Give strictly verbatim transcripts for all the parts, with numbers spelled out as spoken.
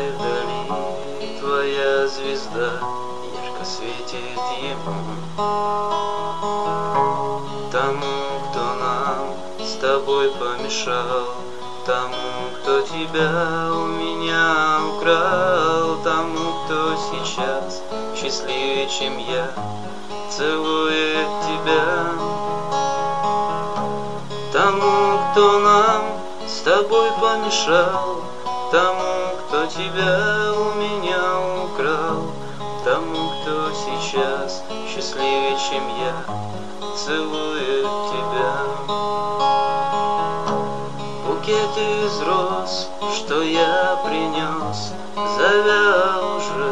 вдали твоя звезда ярко светит ему, тому, кто нам с тобой помешал, тому, кто тебя у меня украл, тому, кто сейчас счастливее, чем я, целует тебя. Тому, кто нам с тобой помешал, тому, кто тебя у меня украл, тому, кто сейчас счастливее, чем я, целует тебя. Букет из роз, что я принес, завял уже,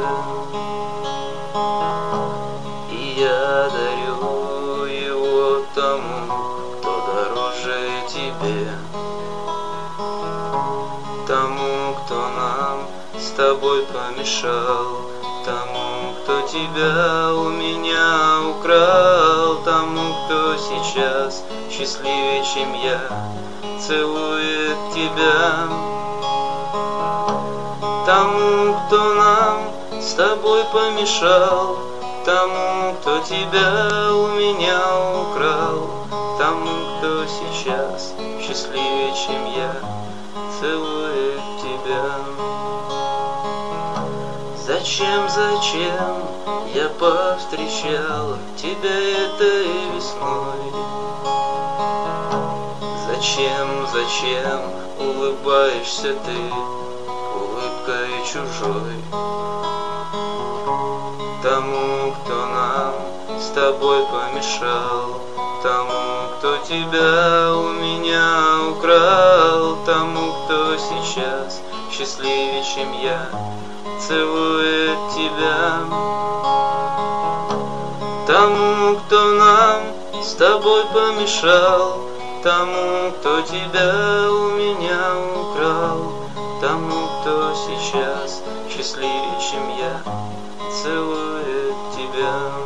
и я дарю его тому, кто дороже тебе. Тому, кто нам с тобой помешал, тому, кто тебя у меня украл, тому, кто сейчас счастливее, чем я, целует тебя. Тому, кто нам с тобой помешал, тому, кто тебя у меня украл, тому, кто сейчас счастливее, чем я, целует тебя. Зачем, зачем я повстречал тебя этой весной? Зачем, зачем улыбаешься ты улыбкой чужой? Тому, кто нам с тобой помешал, тому, кто тебя у меня украл, тому, кто сейчас счастливее, чем я, целует тебя. Тому, кто нам с тобой помешал, тому, кто тебя у меня украл, тому, кто сейчас счастливее, чем я, целует тебя.